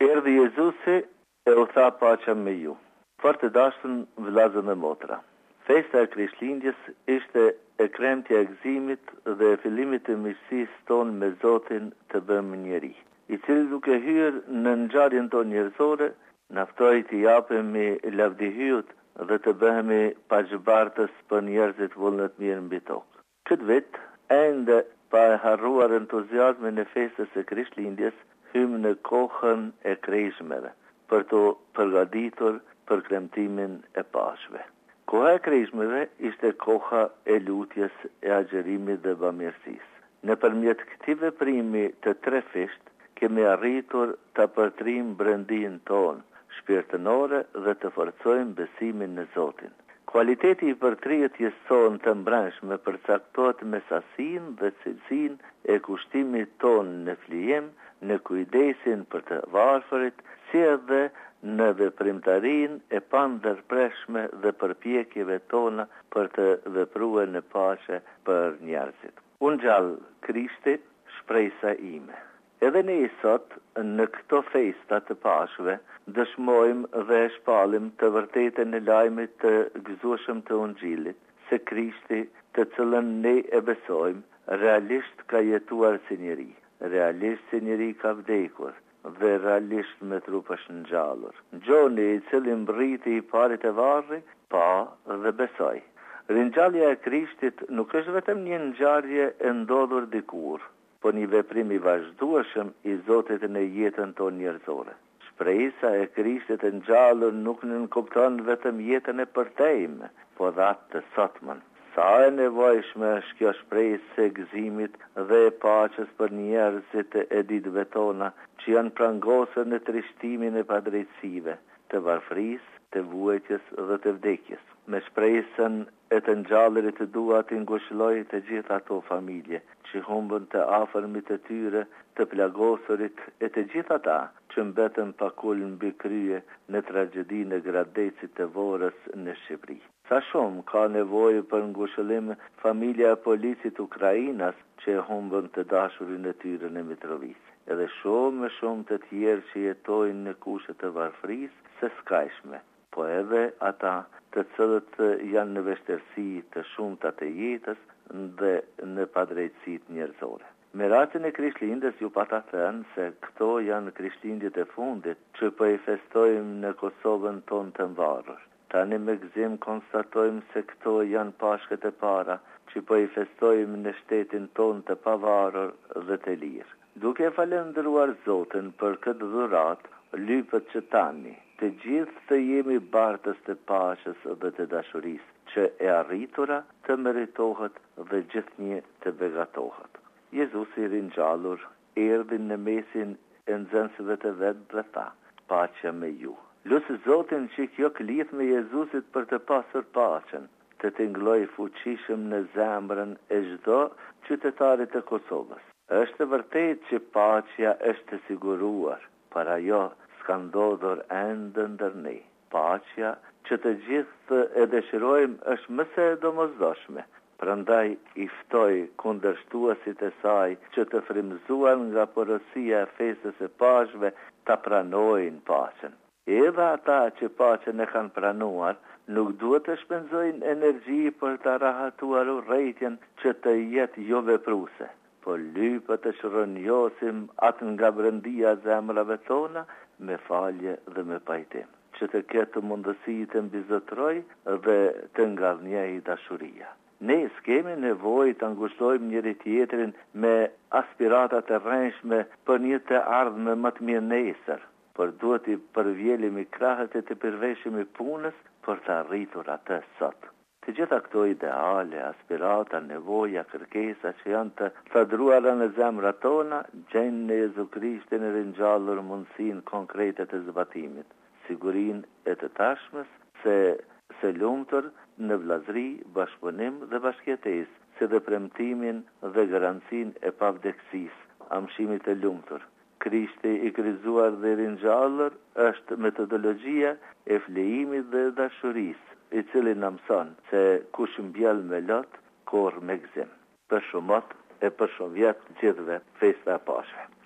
Erdhi Jezusi e u tha paqja me ju. Fort të dashur vëllezër dhe motra. Festa e Krishtlindjes ishte e kremtja e gëzimit dhe e fillimit të miqësisë tonë me Zotin të bëmë njeri, i cili duke hyrë në ngjarjen tonë njerëzore, na ftoi të japemi lavdihyut dhe të bëhemi paqbartës për njerëzit vullnet mirë mbi tokë. Këtë vit, ende pa e harruar entuziazmin e festës së Krishtlindjes, hymë në kohën e krejshmeve, për të përgatitur për kremtimin e Pashkve. Koha e krejshmeve ishte koha e lutjes, e agjerimit dhe bamirësisë. Nëpërmjet këtij veprimi të trefisht, kemi arritur të përtrim brendin tonë, shpirtënore dhe të forcojmë besimin në Zotin. Kualiteti i përtrirjes sonë të mbrëmshme përcaktohet me sasinë dhe cilësinë e kushtimit tonë në flijim, në kujdesin për të varfërit, si edhe në veprimtarinë e pandërpreshme dhe përpjekjeve tona për të vepruar në paqe për njerëzit. Unë gjallë Krishti, shpresa ime. Edhe ne i sot, në këto festa të Pashkve, dëshmojmë dhe e shpalim të vërtetën e lajmit të gëzueshëm të Ungjillit, se Krishti, të cilën ne e besojmë, realisht ka jetuar si njeri, realisht si njeri ka vdekur dhe realisht me trup është ngjallur. Gjoni i cili mbriti i parit e varri, pa dhe besoj. Ringjallja e Krishtit nuk është vetëm një ngjarje e ndodhur dikur, po një veprim i vazhdueshëm i Zotit në jetën tonë njerëzore. Shpresa e Krishtit e ngjallur nuk nënkupton vetëm jetën e përtejme, po dhe atë të sotmen. Sa e nevojshme është kjo shpresë e gëzimit dhe e paqes për njerëzit e ditëve tona që janë prangosur në trishtimin e padrejtësive, të varfërisë, të vuajtjes dhe të vdekjes. Me shpresën e të ngjallurit të dua të ngushëlloj të gjitha ato familje që humbën të afërmit të tyre, të plagosurit e të gjitha ata që mbetën pa kul mbi krye në tragjedinë e Gradecit të Vorës në Shqipëri. Sa shumë ka nevojë për ngushëllim familja e polisit Ukrainas që humbën të dashurin e tyre në Mitrovica. Edhe shumë të tjerë që jetojnë në kushte të varfërisë së skajshme, po edhe ata të cilët janë në vështirësi të shumta të jetës dhe në padrejtësitë njerëzore. Me rastin e Krishtlindjes ju pata thënë se këto janë Krishtlindjet e fundit që po i festojmë në Kosovën tonë të mvarur. Tani me gëzim konstatojmë se këto janë Pashkët e para që po i festojmë në shtetin tonë të pavarur dhe të lirë. Duke falendëruar Zotin për këtë dhuratë, lypët që tani, të gjithë të jemi bartës të paqes dhe të dashurisë, që e arritura të meritohet dhe gjithnjë të begatohet. Jezusi i ringjallur erdhi në mesin e nxënësve të vet dhe tha: "Paqja me ju." Lutë Zotin që kjo klith me Jezusit për të pasur paqen, të tingëlloj fuqishëm në zemrën e çdo qytetarit të Kosovës. Është vërtet që paqja është të siguruar, por ajo s'ka ndodhur ende ndër ne. Paqja që të gjithë e dëshirojmë është më së domosdoshme. Prandaj i ftoi kundërshtuesit e saj që të frymëzuar nga porosia e festës së Pashkve ta pranojnë paqen. Edhe ata që paqen e kanë pranuar, nuk duhet të shpenzojnë energji për të rahatuar urrëtitjen që të jetë jo vepruese, por lypë të shronjosim atë nga brendia zemrave tona me falje dhe me pajtim, që të ketë mundësi të mbizotroj dhe të ngallnjej dashuria. Ne s'kemi nevojë të ngushtojmë njëri tjetrin me aspirata të rrënjshme për një të ardhme më të mirë nesër, por duhet i përvjelimi krahët e të përveshimi punës për të arritur atë sot. Të gjitha këto ideale, aspirata, nevoja, kërkesa që janë të thadruara në zemrat tona, gjejnë në Jezu Krishtin e ringjallur mundësinë konkrete të zbatimit, sigurinë e të tashmes se lumtur në vllazëri, bashkëpunim dhe bashkëjetesë, si dhe premtimin dhe garancinë e pavdekësisë, amshimit të lumtur. Krishti i krijuar dhe ringjallur është metodologjia e flejimit dhe dashurisë, i cili na mëson se kush mbjell me lot, korr me gëzim. Për shumot e për shumë vjet gjithëve festa e Pashkve.